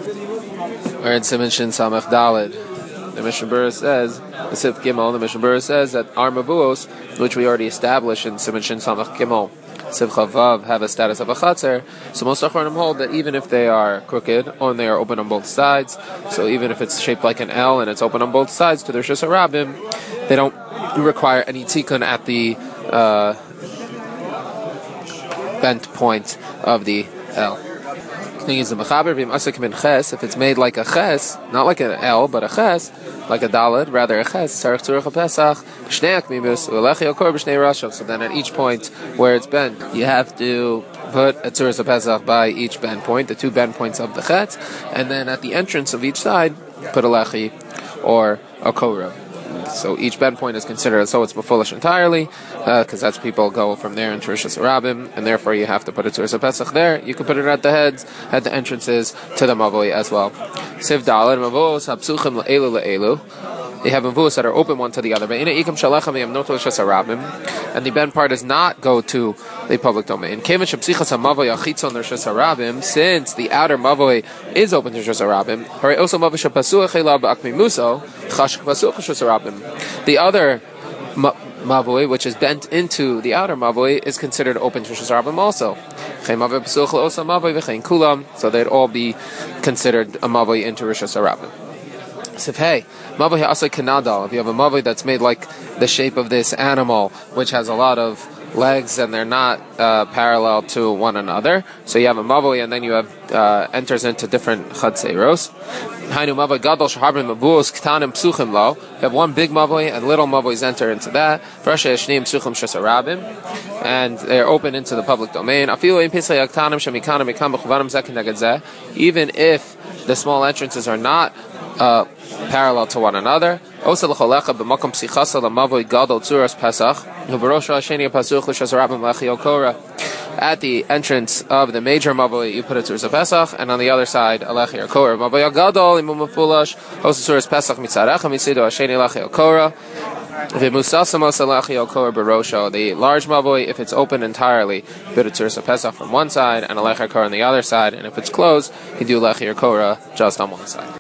We're in Siman Shin Samach Daled. The Mishnah Berurah says, the Sif Gimel, the Mishnah Berurah says that our Mavuos, which we already established in Siman Shin Samach Gimel, Sif Chavav, have a status of a Chatzer. So most Achronim hold that even if they are crooked, or they are open on both sides, so even if it's shaped like an L and it's open on both sides to the Rishus HaRabim, they don't require any tikkun at the bent point of the L. If it's made like a ches, not like an L, but a ches, like a daled, rather a ches, so then at each point where it's bent, you have to put a tzuras pesach by each bend point, the two bend points of the chet, and then at the entrance of each side, put a lechi or a korah. So each bend point is considered so it's befulish entirely, because that's people go from there into Rishus HaRabim, and therefore you have to put a tzuras pesach there. You can put it at the heads, at the entrances to the mavoi as well. Siv daled mavos hapsuchim le'elu le'elu. They have mavos that are open one to the other. And the bend part does not go to the public domain. Since the outer mavoi is open to Rishus HaRabim, the other mavoi, which is bent into the outer mavoi, is considered open to Rishus HaRabim also. So they'd all be considered a mavoi into Rishus HaRabim. If you have a mavoi that's made like the shape of this animal, which has a lot of legs and they're not parallel to one another, so you have a mavoi and then you have enters into different chadseiros. You have one big mavoi and little mavois enter into that, and they're open into the public domain. Even if the small entrances are not parallel to one another. At the entrance of the major mavoi, you put a tzuras pesach, and on the other side, a lechi or korah. Mavoi gadol imu mefulash, hosa tzuras pesach mitzarecha mitzido hasheni lechi or korah. The large mavoi, if it's open entirely, put a tzuras pesach from one side and a lechi or korah on the other side, and if it's closed, you do lechi or korah just on one side.